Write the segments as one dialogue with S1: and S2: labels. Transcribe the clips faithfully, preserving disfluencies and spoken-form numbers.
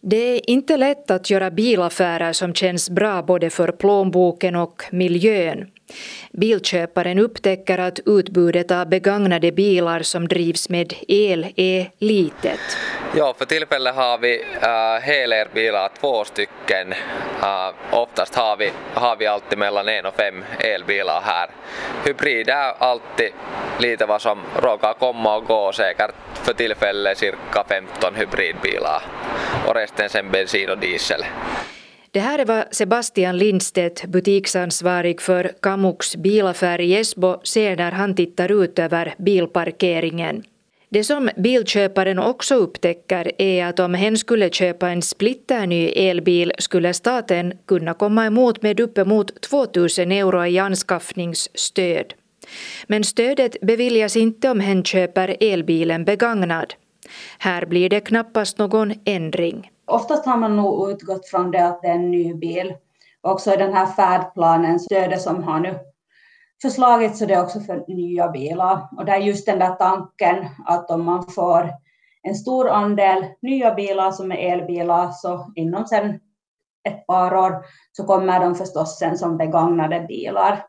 S1: Det är inte lätt att göra bilaffärer som känns bra både för plånboken och miljön. Bilköparen upptäcker att utbudet av begagnade bilar som drivs med el är litet.
S2: Ja, för tillfället har vi äh, helelbilar, två stycken. Äh, oftast har vi, har vi alltid mellan en och fem elbilar här. Hybrid är alltid lite vad som råkar komma och gå, säkert för tillfället cirka femton hybridbilar och resten sen bensin och diesel.
S1: Det här är vad Sebastian Lindstedt, butiksansvarig för Kamux bilaffär i Esbo, ser när han tittar ut över bilparkeringen. Det som bilköparen också upptäcker är att om hen skulle köpa en splitterny elbil skulle staten kunna komma emot med uppemot tvåtusen euro i anskaffningsstöd. Men stödet beviljas inte om hen köper elbilen begagnad. Här blir det knappast någon ändring.
S3: Oftast har man nog utgått från det att det är en ny bil. Också i den här färdplanen, stödet som har nu förslagit, så det är också för nya bilar. Och det är just den där tanken att om man får en stor andel nya bilar som är elbilar, så inom sen ett par år så kommer de förstås sen som begagnade bilar.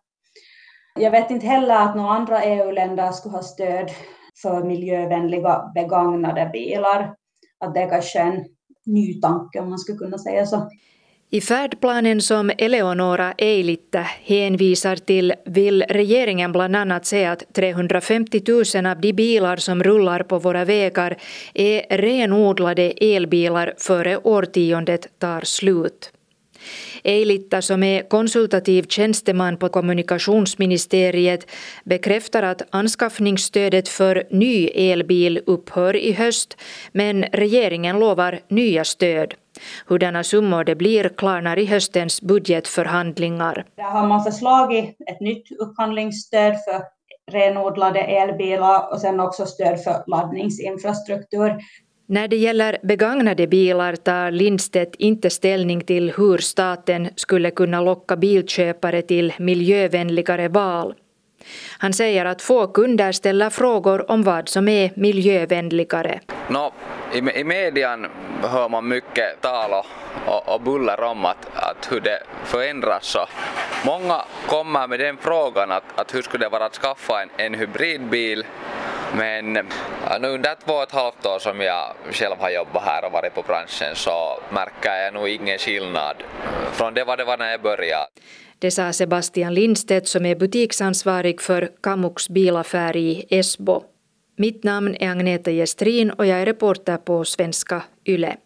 S3: Jag vet inte heller att några andra E U-länder skulle ha stöd för miljövänliga begagnade bilar. Att det är kanske en ny tanke, om man skulle kunna säga så.
S1: I färdplanen som Eleonora Eilitta hänvisar till vill regeringen bland annat säga att trehundrafemtio tusen av de bilar som rullar på våra vägar är renodlade elbilar före årtiondet tar slut. Eilitta, som är konsultativ tjänsteman på kommunikationsministeriet, bekräftar att anskaffningsstödet för ny elbil upphör i höst, men regeringen lovar nya stöd. Hurdana summor det blir klarnar i höstens budgetförhandlingar.
S3: Där har man förslagit ett nytt upphandlingsstöd för renodlade elbilar och sen också stöd för laddningsinfrastruktur.
S1: När det gäller begagnade bilar tar Lindstedt inte ställning till hur staten skulle kunna locka bilköpare till miljövänligare val. Han säger att få kunder ställer frågor om vad som är miljövänligare.
S2: No, i, I median hör man mycket tal och, och, och buller om att, att hur det förändras. Så många kommer med den frågan att, att hur skulle det vara att skaffa en, en hybridbil. Men nu under två och ett halvt år som jag själv har jobbat här och varit på branschen så märker jag nog ingen skillnad från det vad det var när jag började.
S1: Det sa Sebastian Lindstedt som är butiksansvarig för Kamux bilaffär i Esbo. Mitt namn är Agneta Gestrin och jag är reporter på Svenska Yle.